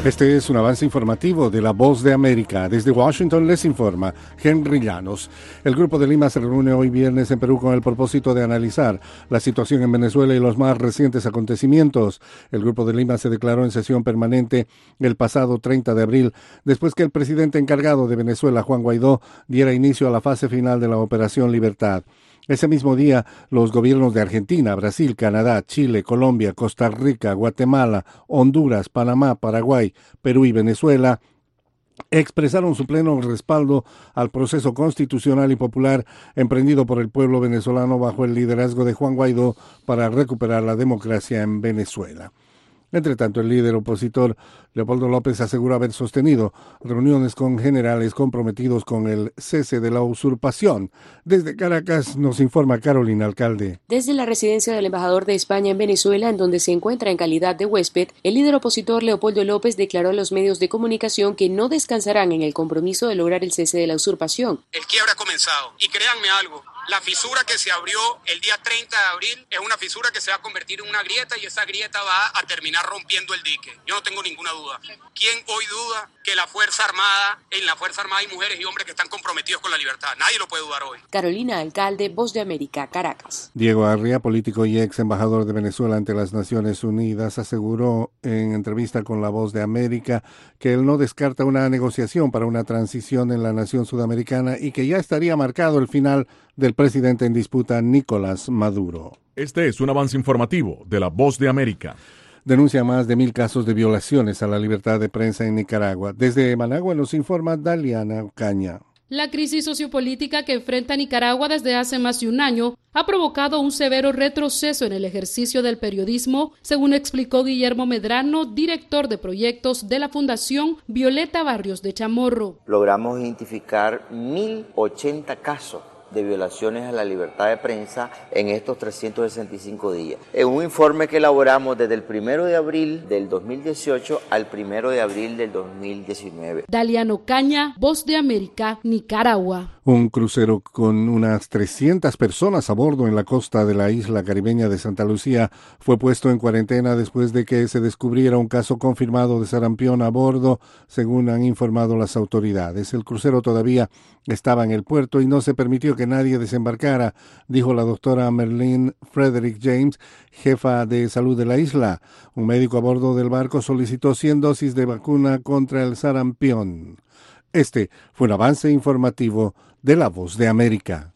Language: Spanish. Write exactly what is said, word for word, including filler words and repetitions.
Este es un avance informativo de La Voz de América. Desde Washington les informa Henry Llanos. El Grupo de Lima se reúne hoy viernes en Perú con el propósito de analizar la situación en Venezuela y los más recientes acontecimientos. El Grupo de Lima se declaró en sesión permanente el pasado treinta de abril, después que el presidente encargado de Venezuela, Juan Guaidó, diera inicio a la fase final de la Operación Libertad. Ese mismo día, los gobiernos de Argentina, Brasil, Canadá, Chile, Colombia, Costa Rica, Guatemala, Honduras, Panamá, Paraguay, Perú y Venezuela expresaron su pleno respaldo al proceso constitucional y popular emprendido por el pueblo venezolano bajo el liderazgo de Juan Guaidó para recuperar la democracia en Venezuela. Entre tanto, el líder opositor Leopoldo López asegura haber sostenido reuniones con generales comprometidos con el cese de la usurpación. Desde Caracas nos informa Carolina Alcalde. Desde la residencia del embajador de España en Venezuela, en donde se encuentra en calidad de huésped, el líder opositor Leopoldo López declaró a los medios de comunicación que no descansarán en el compromiso de lograr el cese de la usurpación. El quiebre ha comenzado y créanme algo. La fisura que se abrió el día treinta de abril es una fisura que se va a convertir en una grieta y esa grieta va a terminar rompiendo el dique. Yo no tengo ninguna duda. ¿Quién hoy duda que la Fuerza Armada, en la Fuerza Armada hay mujeres y hombres que están comprometidos con la libertad? Nadie lo puede dudar hoy. Carolina Alcalde, Voz de América, Caracas. Diego Arria, político y ex embajador de Venezuela ante las Naciones Unidas, aseguró en entrevista con La Voz de América que él no descarta una negociación para una transición en la nación sudamericana y que ya estaría marcado el final del presidente en disputa, Nicolás Maduro. Este es un avance informativo de La Voz de América. Denuncia más de mil casos de violaciones a la libertad de prensa en Nicaragua. Desde Managua nos informa Daliana Ocaña. La crisis sociopolítica que enfrenta Nicaragua desde hace más de un año ha provocado un severo retroceso en el ejercicio del periodismo, según explicó Guillermo Medrano, director de proyectos de la Fundación Violeta Barrios de Chamorro. Logramos identificar mil ochenta casos de violaciones a la libertad de prensa en estos trescientos sesenta y cinco días. En un informe que elaboramos desde el primero de abril del dos mil dieciocho al primero de abril del dos mil diecinueve. Daliano Caña, Voz de América, Nicaragua. Un crucero con unas trescientas personas a bordo en la costa de la isla caribeña de Santa Lucía fue puesto en cuarentena después de que se descubriera un caso confirmado de sarampión a bordo, según han informado las autoridades. El crucero todavía estaba en el puerto y no se permitió que nadie desembarcara, dijo la doctora Merlin Frederick James, jefa de salud de la isla. Un médico a bordo del barco solicitó cien dosis de vacuna contra el sarampión. Este fue un avance informativo de La Voz de América.